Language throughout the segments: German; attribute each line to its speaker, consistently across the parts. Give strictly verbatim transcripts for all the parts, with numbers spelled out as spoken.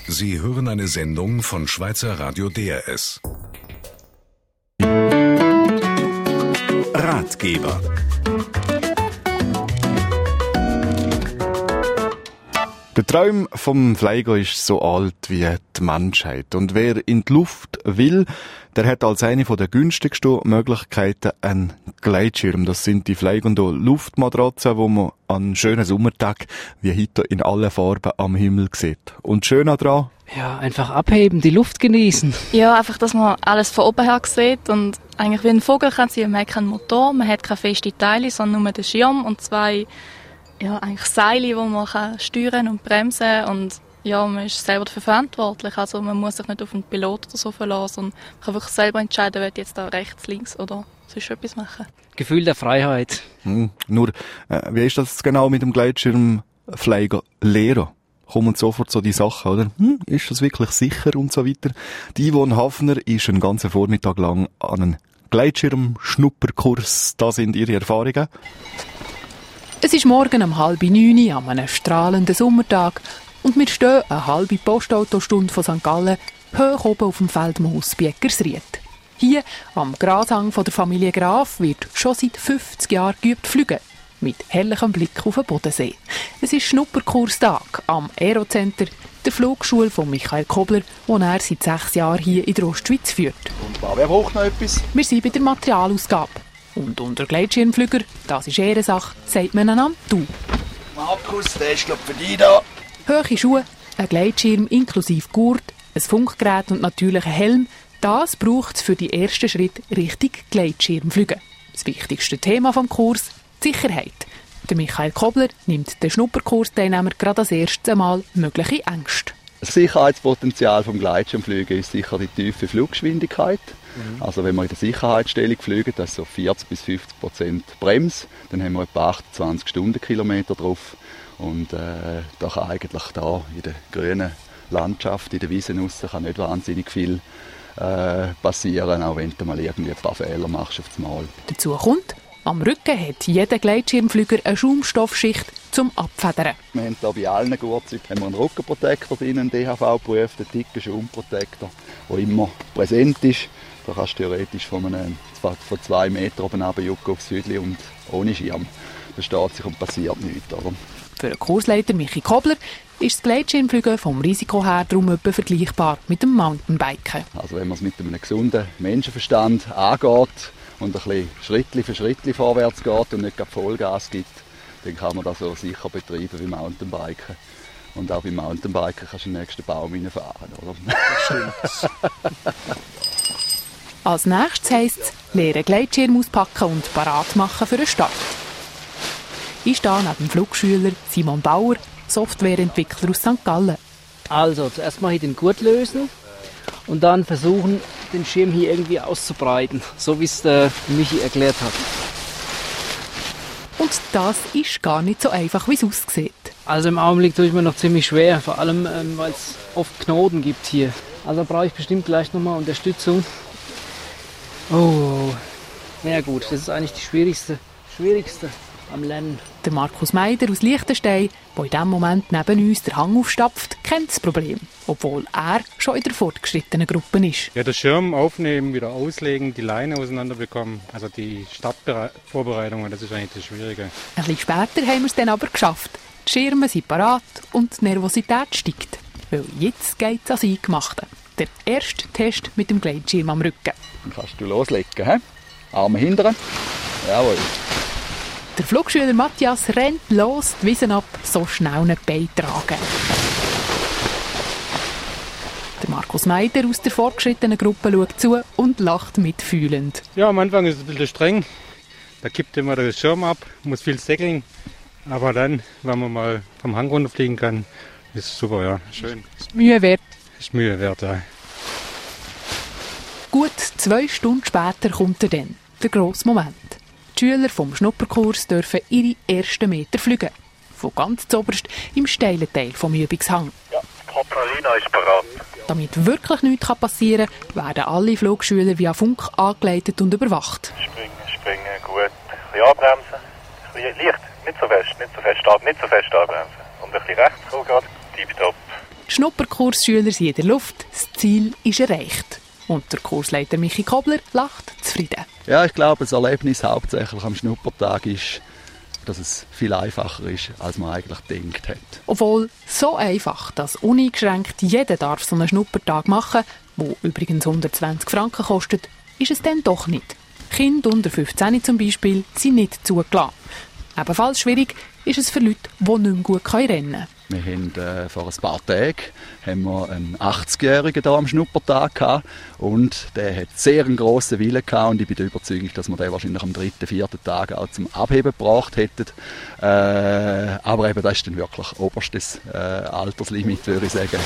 Speaker 1: Sie hören eine Sendung von Schweizer Radio D R S. Ratgeber.
Speaker 2: Der Traum vom Fliegen ist so alt wie die Menschheit. Und wer in die Luft will, der hat als eine der günstigsten Möglichkeiten einen Gleitschirm. Das sind die fliegenden Luftmatratzen, die man an schönen Sommertagen wie heute in allen Farben am Himmel sieht. Und schön daran?
Speaker 3: Ja, einfach abheben, die Luft genießen.
Speaker 4: Ja, einfach, dass man alles von oben her sieht und eigentlich wie ein Vogel kann sein. Man hat keinen Motor, man hat keine festen Teile, sondern nur den Schirm und zwei ja, eigentlich Seile, die man kann steuern und bremsen und ja, man ist selber dafür verantwortlich. Also man muss sich nicht auf einen Pilot oder so verlassen und man kann wirklich selber entscheiden, will jetzt da rechts, links oder sonst etwas machen.
Speaker 3: Gefühl der Freiheit.
Speaker 2: Hm, nur, äh, wie ist das genau mit dem Gleitschirm Fliegen lehren? Kommen sofort so die Sachen, oder? Hm, ist das wirklich sicher und so weiter? Die Yvonne Hafner ist einen ganzen Vormittag lang an einem Gleitschirm-Schnupperkurs. Da sind ihre Erfahrungen.
Speaker 5: Es ist morgen um halb neun an einem strahlenden Sommertag und wir stehen eine halbe Postautostunde von Sankt Gallen hoch oben auf dem Feldmoos bei Eckersried. Hier am Grashang von der Familie Graf wird schon seit fünfzig Jahren geübt fliegen, mit herrlichem Blick auf den Bodensee. Es ist Schnupperkurstag am Aerocenter, der Flugschule von Michael Kobler, den er seit sechs Jahren hier in der Ostschweiz führt.
Speaker 6: Und wer braucht noch etwas?
Speaker 5: Wir sind bei der Materialausgabe. Und unter Gleitschirmflüger, das ist Ehrensache, sagt man einander «Du».
Speaker 6: Markus, der ist glaub für dich da.
Speaker 5: Hohe Schuhe, ein Gleitschirm inklusive Gurt, ein Funkgerät und natürlich ein Helm, das braucht es für die ersten Schritte Richtung Gleitschirmfliegen. Das wichtigste Thema vom Kurs, die Sicherheit. Der Michael Kobler nimmt den Schnupperkursteilnehmer gerade als erstes Mal mögliche Ängste.
Speaker 6: Das Sicherheitspotenzial des Gleitschirmflügen ist sicher die tiefe Fluggeschwindigkeit. Mhm. Also wenn wir in der Sicherheitsstellung fliegen, das ist so vierzig bis fünfzig Prozent Brems, dann haben wir etwa achtundzwanzig Stundenkilometer drauf. Und äh, da kann eigentlich da in der grünen Landschaft, in der Wiesen raus, kann nicht wahnsinnig viel äh, passieren, auch wenn du mal irgendwie ein paar Fehler machst auf das Mal.
Speaker 5: Dazu kommt, am Rücken hat jeder Gleitschirmflüger eine Schaumstoffschicht zum Abfedern.
Speaker 6: Wir haben hier bei allen Gurtzeugen einen Rückenprotektor drin, einen D H V-geprüften dicken Schaumprotektor, der immer präsent ist. Da kannst du theoretisch von, einem, von zwei Metern oben runterjucken aufs Hütchen und ohne Schirm. Da steht sich und passiert nichts. Oder?
Speaker 5: Für den Kursleiter Michi Kobler ist das Gleitschirmfliegen vom Risiko her darum etwa vergleichbar mit dem Mountainbiken.
Speaker 6: Also wenn man es mit einem gesunden Menschenverstand angeht und ein bisschen Schritt für Schritt vorwärts geht und nicht Vollgas gibt, dann kann man das so sicher betreiben wie Mountainbiken. Und auch beim Mountainbiken kannst du den nächsten Baum reinfahren, oder? Das stimmt.
Speaker 5: Als nächstes heisst es, lernen Gleitschirm auspacken und parat machen für den Start. Ich stehe neben dem Flugschüler Simon Bauer, Softwareentwickler aus Sankt Gallen.
Speaker 3: Also, zuerst mal hier den Gurt lösen und dann versuchen, den Schirm hier irgendwie auszubreiten, so wie es der Michi erklärt hat.
Speaker 5: Und das ist gar nicht so einfach, wie es aussieht.
Speaker 3: Also im Augenblick tue ich mir noch ziemlich schwer, vor allem ähm, weil es oft Knoten gibt hier. Also brauche ich bestimmt gleich nochmal Unterstützung. Oh, ja gut, das ist eigentlich die schwierigste, schwierigste am Lernen.
Speaker 5: Der Markus Meider aus Liechtenstein, der in diesem Moment neben uns den Hang aufstapft, kennt das Problem, obwohl er schon in der fortgeschrittenen Gruppe ist.
Speaker 7: Ja, den Schirm aufnehmen, wieder auslegen, die Leine auseinanderbekommen, also die Startvorbereitungen, das ist eigentlich das Schwierige.
Speaker 5: Ein bisschen später haben wir es dann aber geschafft. Die Schirme sind parat und die Nervosität steigt. Weil jetzt geht es ans Eingemachte. Der erste Test mit dem Gleitschirm am Rücken.
Speaker 6: Dann kannst du loslegen, he? Arme hindern. Jawohl.
Speaker 5: Der Flugschüler Matthias rennt los, die Wiesen ab, so schnell nicht beitragen. Der Markus Meider aus der fortgeschrittenen Gruppe schaut zu und lacht mitfühlend.
Speaker 7: Ja, am Anfang ist es ein bisschen streng. Da kippt immer der Schirm ab, muss viel segeln. Aber dann, wenn man mal vom Hang runterfliegen kann, ist es super, ja, schön.
Speaker 5: Ist Mühe wert.
Speaker 7: Ist Mühe wert, ja.
Speaker 5: Gut zwei Stunden später kommt er dann, der grosse Moment. Die Schüler vom Schnupperkurs dürfen ihre ersten Meter fliegen. Von ganz zoberst im steilen Teil vom Übungshang.
Speaker 8: Ja, Katarina ist bereit.
Speaker 5: Damit wirklich nichts passieren kann, werden alle Flugschüler via Funk angeleitet und überwacht.
Speaker 8: Springen, springen, gut. Ein bisschen anbremsen. Ein bisschen leicht, nicht so fest, nicht so fest, nicht so fest anbremsen. Und ein bisschen rechts kommen gerade, tipptopp.
Speaker 5: Die Schnupperkursschüler sind in der Luft, das Ziel ist erreicht. Und der Kursleiter Michi Kobler lacht zufrieden.
Speaker 6: Ja, ich glaube, das Erlebnis hauptsächlich am Schnuppertag ist, dass es viel einfacher ist, als man eigentlich gedacht hat.
Speaker 5: Obwohl so einfach, dass uneingeschränkt jeder darf so einen Schnuppertag machen, wo übrigens hundertzwanzig Franken kostet, ist es dann doch nicht. Kinder unter fünfzehn zum Beispiel sind nicht zugelassen. Ebenfalls schwierig ist es für Leute, die nicht mehr gut rennen können.
Speaker 6: Wir haben äh, vor ein paar Tagen haben wir einen achtzigjährigen hier am Schnuppertag gehabt und der hat sehr einen grossen Willen gehabt und ich bin der Überzeugung, dass wir den wahrscheinlich am dritten, vierten Tag auch zum Abheben gebracht hätten. Äh, aber eben, das ist dann wirklich oberstes äh, Alterslimit, würde ich sagen.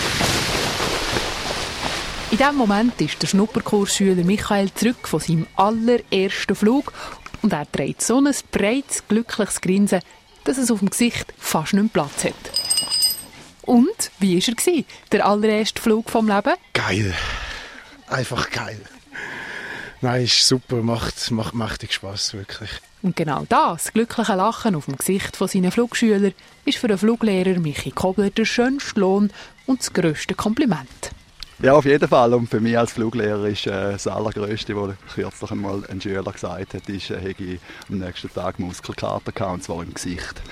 Speaker 5: In diesem Moment ist der Schnupperkursschüler Michael zurück von seinem allerersten Flug und er trägt so ein breites, glückliches Grinsen, dass es auf dem Gesicht fast nicht mehr Platz hat. Und, wie war er, der allererste Flug vom Leben?
Speaker 9: Geil. Einfach geil. Nein, ist super, macht, macht mächtig Spass, wirklich.
Speaker 5: Und genau das, glückliche Lachen auf dem Gesicht von seinen Flugschülern, ist für den Fluglehrer Michi Kobler der schönste Lohn und das grösste Kompliment.
Speaker 6: Ja, auf jeden Fall. Und für mich als Fluglehrer ist äh, das Allergrößte, was kürzlich einmal ein Schüler gesagt hat, ist, äh, hätte ich am nächsten Tag Muskelkater gehabt, und zwar im Gesicht.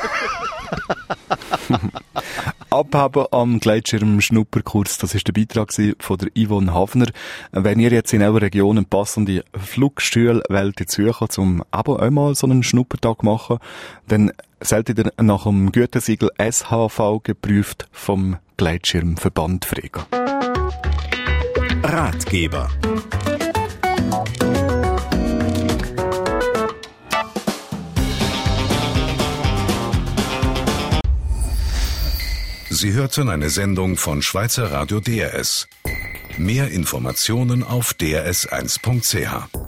Speaker 2: Abheben am Gleitschirm-Schnupperkurs, das war der Beitrag von der Yvonne Hafner. Wenn ihr jetzt in eurer Region eine passende Flugstühle wollt suchen, um eben einmal so einen Schnuppertag machen, dann solltet ihr nach dem Gütesiegel S H V geprüft vom Gleitschirmverband fragen.
Speaker 1: Ratgeber. Sie hörten eine Sendung von Schweizer Radio D R S. Mehr Informationen auf d r s eins punkt c h.